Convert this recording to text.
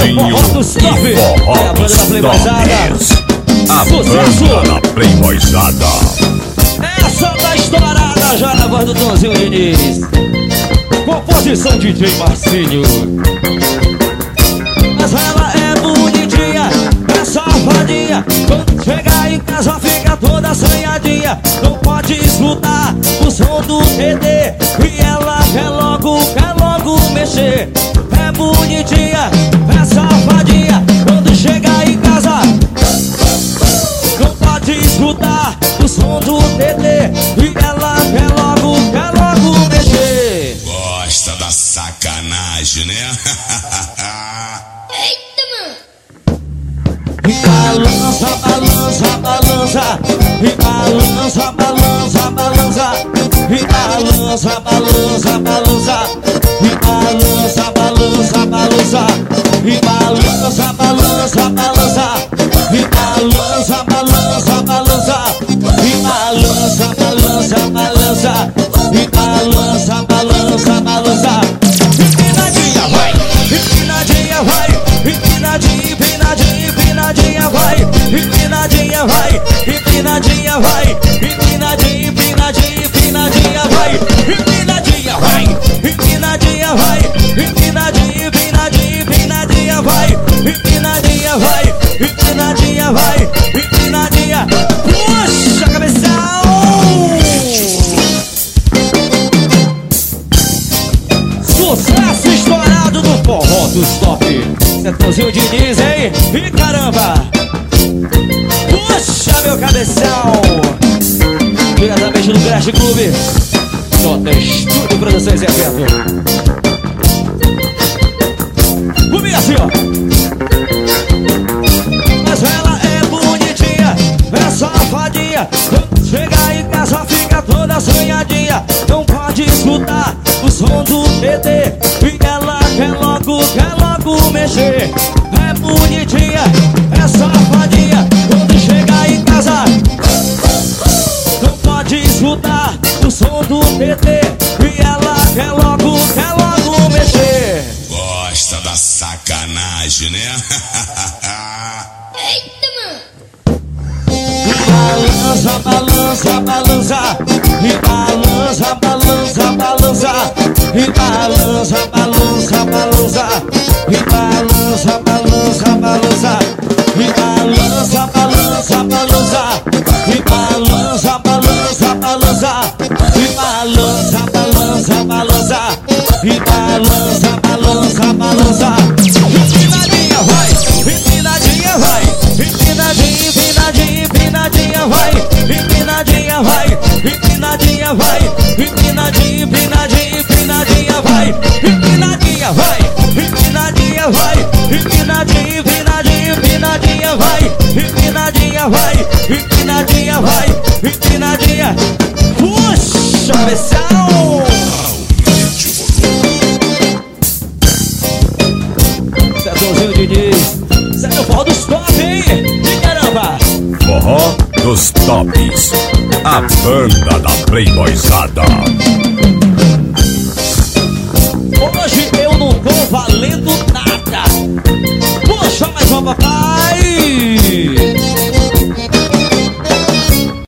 Forró dos Top. É a banda da Playboyzada. A banda da Playboyzada. Essa tá estourada já na voz do Tonzinho Diniz. Composição DJ Marcinho. Mas ela é bonitinha, é safadinha. Quando chegar em casa fica toda assanhadinha. Não pode escutar o som do TD e ela quer logo mexer. É bonitinha, é safadinha. Quando chegar em casa não pode escutar o som do TD e ela quer logo mexer. Gosta da sacanagem, né? Eita, mano! E balança, balança, balança. E balança, balança, balança. E balança, balança, balança. E balança, balança, balança. E balança, balança, balança. E balança, balança, balança. E balança, balança, balança. E balança, balança, balança. Empinadinha vai, empinadinha vai. Empinadinha, empinadinha, empinadinha vai. Empinadinha vai, empinadinha vai. Empinadinha, empinadinha, empinadinha vai. Empinadinha vai, empinadinha vai. Empinadinha, empinadinha, empinadinha vai. Empinadinha vai, empinadinha vai. Empinadinha. Puxa, cabeção! Sucesso estourado do Forró dos Top. Tonzinho Diniz, hein? E caramba! Puxa, meu cabeção! Diretamente do Crash Clube. Jota Estúdio Produções e Evento. Comigo assim, ó. Mas ela é bonitinha, é safadinha. Quando chegar em casa fica toda assanhadinha. Não pode escutar o som do TT e ela quer logo mexer. É bonitinha, é safadinha. Quando chegar em casa não pode escutar o som do TT e ela quer logo mexer. Gosta da sacanagem, né? Eita, mano! Balança, balança, balança. E balança, balança, balança. E balança, balança, balança. E balança, balança, balança. E balança, balança, balança. E balança, balança, balança. E balança, balança, balança. E balança, balança, balança. Empinadinha vai, empinadinha vai. Empinadinha, empinadinha, empinadinha vai. Empinadinha vai, empinadinha vai. Empinadinha, empinadinha, empinadinha vai. Empinadinha vai, empinadinha vai. Empinadinha, empinadinha, empinadinha vai. Empinadinha vai, empinadinha vai. Empinadinha. Puxa, cabeção! Tonzinho Diniz. Isso é o Forró dos Top, hein? E caramba! Forró dos Tops. A banda da Playboyzada. Hoje eu não tô valendo nada. Puxa mais uma, papai.